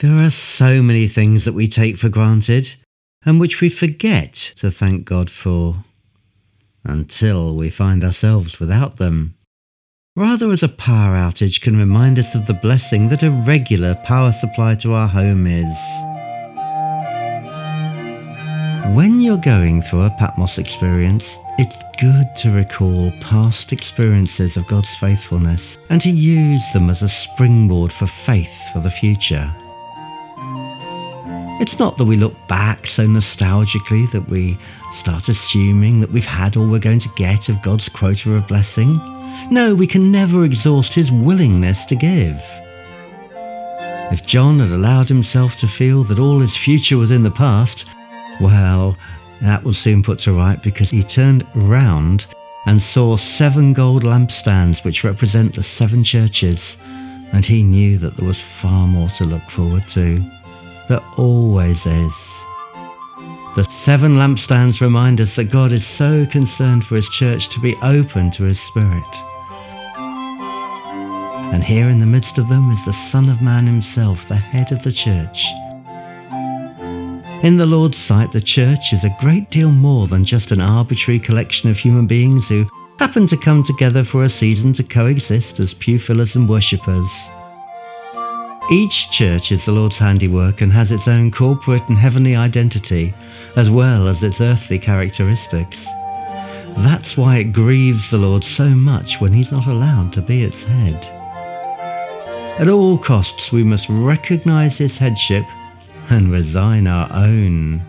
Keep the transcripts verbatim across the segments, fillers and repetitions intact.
There are so many things that we take for granted and which we forget to thank God for, until we find ourselves without them. Rather as a power outage can remind us of the blessing that a regular power supply to our home is. When you're going through a Patmos experience, it's good to recall past experiences of God's faithfulness and to use them as a springboard for faith for the future. It's not that we look back so nostalgically that we start assuming that we've had all we're going to get of God's quota of blessing. No, we can never exhaust his willingness to give. If John had allowed himself to feel that all his future was in the past, well, that was soon put to right, because he turned round and saw seven gold lampstands which represent the seven churches, and he knew that there was far more to look forward to. There always is. The seven lampstands remind us that God is so concerned for his church to be open to his Spirit. And here in the midst of them is the Son of Man himself, the head of the church. In the Lord's sight, the church is a great deal more than just an arbitrary collection of human beings who happen to come together for a season to coexist as pew fillers and worshippers. Each church is the Lord's handiwork and has its own corporate and heavenly identity, as well as its earthly characteristics. That's why it grieves the Lord so much when he's not allowed to be its head. At all costs, we must recognize his headship and resign our own.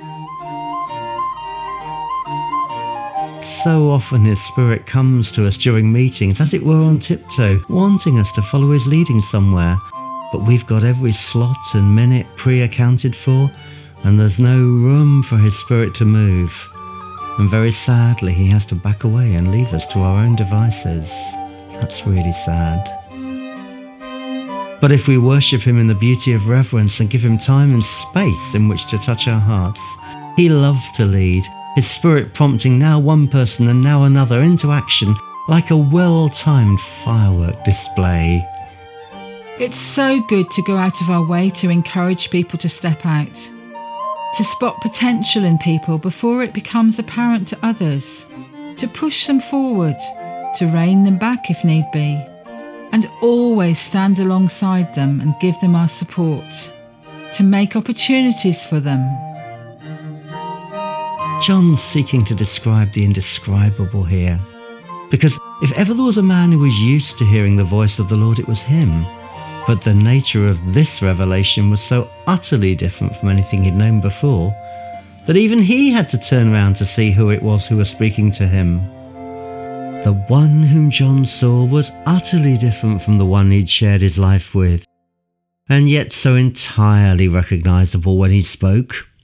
So often his Spirit comes to us during meetings, as it were on tiptoe, wanting us to follow his leading somewhere. But we've got every slot and minute pre-accounted for, and there's no room for his Spirit to move. And very sadly, he has to back away and leave us to our own devices. That's really sad. But if we worship him in the beauty of reverence and give him time and space in which to touch our hearts, he loves to lead, his Spirit prompting now one person and now another into action like a well-timed firework display. It's so good to go out of our way to encourage people to step out, to spot potential in people before it becomes apparent to others, to push them forward, to rein them back if need be, and always stand alongside them and give them our support, to make opportunities for them. John's seeking to describe the indescribable here, because if ever there was a man who was used to hearing the voice of the Lord, it was him. But the nature of this revelation was so utterly different from anything he'd known before that even he had to turn round to see who it was who was speaking to him. The one whom John saw was utterly different from the one he'd shared his life with, and yet so entirely recognizable when he spoke.